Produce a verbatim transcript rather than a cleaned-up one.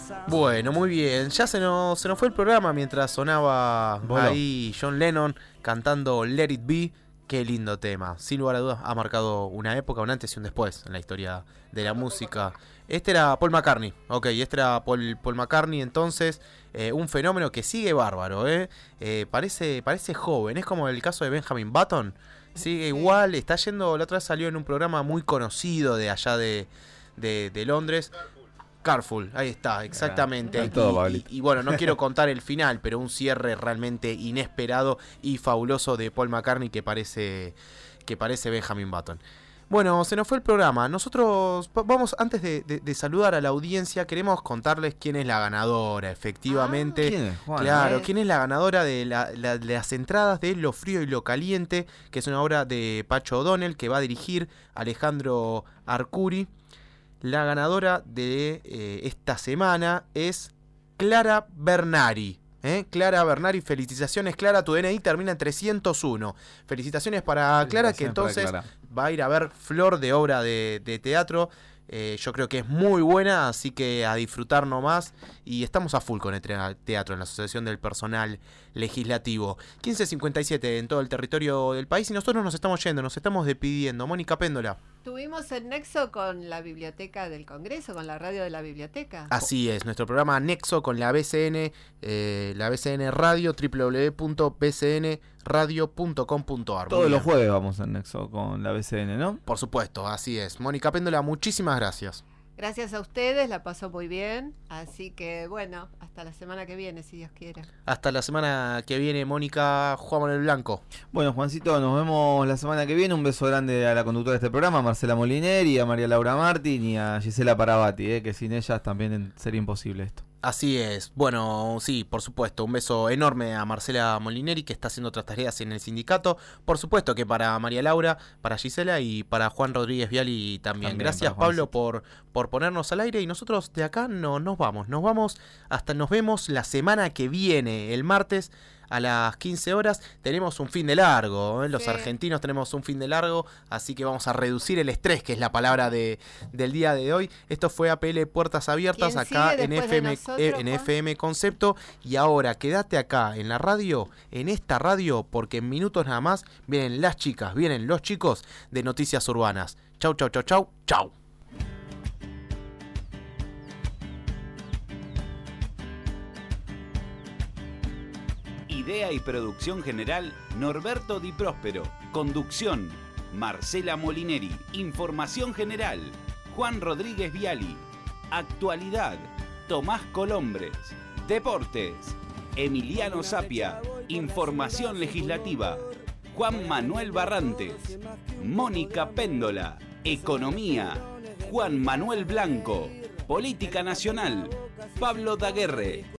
Bueno, muy bien. Ya se nos, se nos fue el programa mientras sonaba Voló. ahí John Lennon cantando Let It Be. Qué lindo tema. Sin lugar a dudas ha marcado una época, un antes y un después en la historia de la música. Este era Paul McCartney. Ok, este era Paul, Paul McCartney entonces. Eh, un fenómeno que sigue bárbaro. Eh. Eh, parece, parece joven. Es como el caso de Benjamin Button. Sigue igual. Está yendo. La otra vez salió en un programa muy conocido de allá de, de, de Londres. Careful, ahí está, exactamente. Está todo, y, y, y bueno, no quiero contar el final, pero un cierre realmente inesperado y fabuloso de Paul McCartney que parece, que parece Benjamin Button. Bueno, se nos fue el programa. Nosotros vamos, antes de, de, de saludar a la audiencia, queremos contarles quién es la ganadora, efectivamente. Ah, ¿quién es, Juan? Claro, ¿Eh? quién es la ganadora de, la, la, de las entradas de Lo Frío y Lo Caliente, que es una obra de Pacho O'Donnell que va a dirigir Alejandro Arcuri. La ganadora de eh, esta semana es Clara Bernari. ¿eh? Clara Bernari, felicitaciones Clara, tu D N I termina en trescientos uno. Felicitaciones para Clara, que entonces Clara. va a ir a ver Flor de obra de, de teatro. Eh, yo creo que es muy buena, así que a disfrutar nomás. Y estamos a full con el teatro en la Asociación del Personal Legislativo. quince cincuenta y siete en todo el territorio del país y nosotros nos estamos yendo, nos estamos despidiendo. Mónica Péndola. Tuvimos el nexo con la Biblioteca del Congreso, con la radio de la Biblioteca. Así es, nuestro programa Nexo con la B C N, eh, la B C N Radio, doble u doble u doble u punto b c n radio punto com punto a r. Todos los jueves vamos en Nexo con la B C N, ¿no? Por supuesto, así es. Mónica Péndola, muchísimas gracias. Gracias a ustedes, la pasó muy bien. Así que, bueno, hasta la semana que viene, si Dios quiere. Hasta la semana que viene, Mónica. Juan Manuel Blanco. Bueno, Juancito, nos vemos la semana que viene. Un beso grande a la conductora de este programa, Marcela Molineri, a María Laura Martín y a Gisela Parabati, eh, que sin ellas también sería imposible esto. Así es. Bueno, sí, por supuesto. Un beso enorme a Marcela Molineri, que está haciendo otras tareas en el sindicato. Por supuesto que para María Laura, para Gisela y para Juan Rodríguez Viali también. También Gracias, para Pablo, por, por ponernos al aire. Y nosotros de acá no nos vamos. Nos vamos hasta nos vemos la semana que viene, el martes. A las quince horas tenemos un fin de largo, ¿eh? Los Sí. argentinos tenemos un fin de largo, así que vamos a reducir el estrés, que es la palabra de, del día de hoy. Esto fue A P L Puertas Abiertas ¿Quién acá sigue en después de F M, nosotros, eh, en Juan? F M Concepto. Y ahora quédate acá en la radio, en esta radio, porque en minutos nada más vienen las chicas, vienen los chicos de Noticias Urbanas. Chau, chau, chau, chau, chau. Idea y producción general, Norberto Di Próspero. Conducción, Marcela Molineri. Información general, Juan Rodríguez Viali. Actualidad, Tomás Colombres. Deportes, Emiliano Sapia. Información legislativa, Juan Manuel Barrantes. Mónica Péndola. Economía, Juan Manuel Blanco. Política nacional, Pablo Daguerre.